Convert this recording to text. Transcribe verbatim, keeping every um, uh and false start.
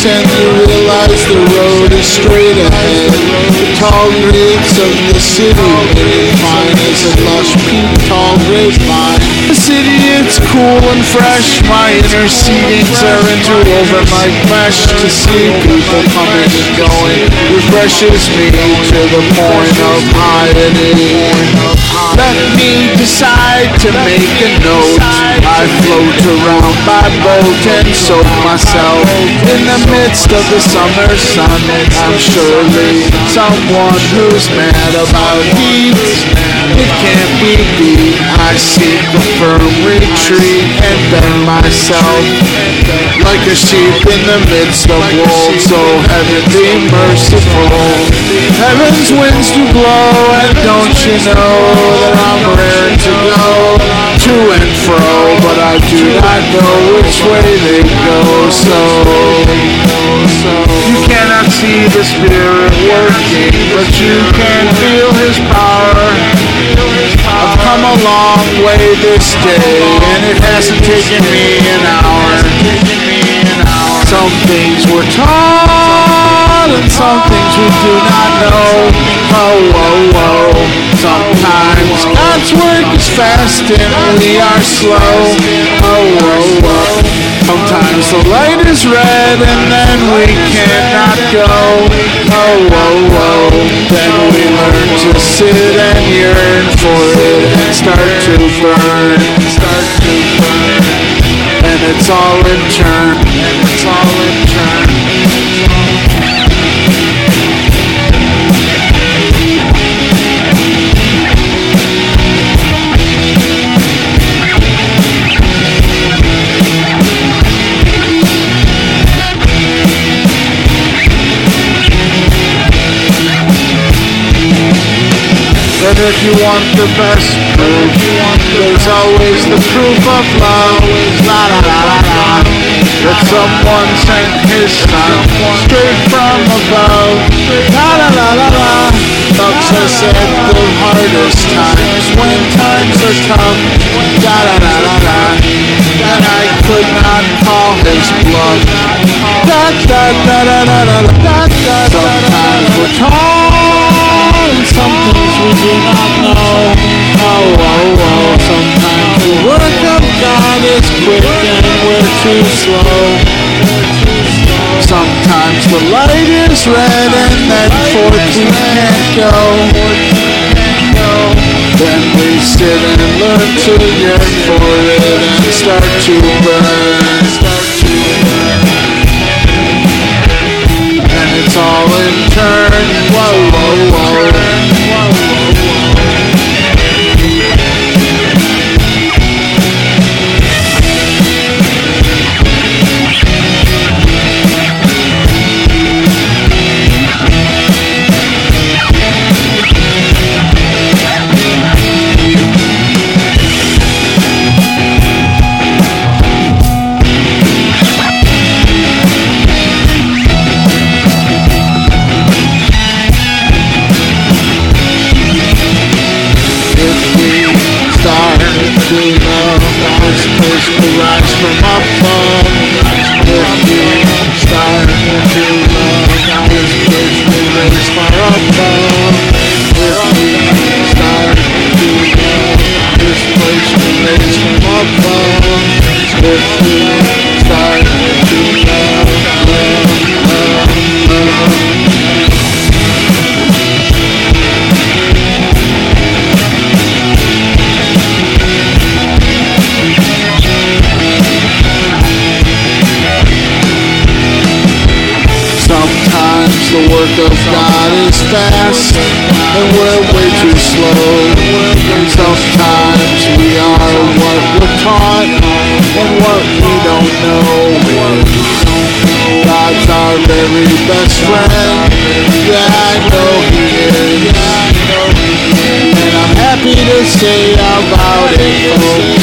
and you realize the road is straight ahead. The tall grids of the city made fine as a lush peak tall grapevine. The city, it's cool and fresh. My inner seedings are interwoven like mesh. To see people coming and going refreshes me to the point of piety. Let me decide to make a note. I float around by boat and soak myself in the midst of the summer sun. I'm surely someone who's mad about heat. It can't be beat. I seek a firm retreat and bend myself like a sheep in the midst of wolves. Oh, heaven be merciful. Heaven's winds do blow, and don't you know that I'm raring to go to and fro, but I do not know which way they go. So, you cannot see the Spirit working, but you can feel His power. I've come a long way this day, and it hasn't taken me an hour. Some things we're taught, and some things we do not know. Oh, whoa, whoa. Sometimes God's work is fast and we are slow. Oh, whoa, whoa. Sometimes the light is red and then we cannot go. Oh, whoa, whoa. Then we learn to sit and yearn for it and start to burn. Start to burn. And it's all in turn. And it's all in turn. And if you want the best proof, there's always the proof of love. La la la la la. That someone sent His Son straight from above. La la la la la. Loves us at the hardest times, when times are tough. La la la la la. And I could not call His bluff. Da da da da da da da da. Sometimes we're tall, and some things we do not know. Oh, oh, oh. Sometimes the work of God is quick and we're too slow. Sometimes the light is red and then forth we can't go. Then we sit and learn to yearn for it and start to burn. And it's all in turn. Whoa, whoa, whoa. Rise from above. If we start to love, this place will raise far above. If we start to love, this place will raise from above. If we start to love, love, love, love. Sometimes the work of God is fast, and we're way too slow. And sometimes we are what we're taught, and what we don't know. God's our very best friend. Yeah, I know He is. And I'm happy to say about it, folks.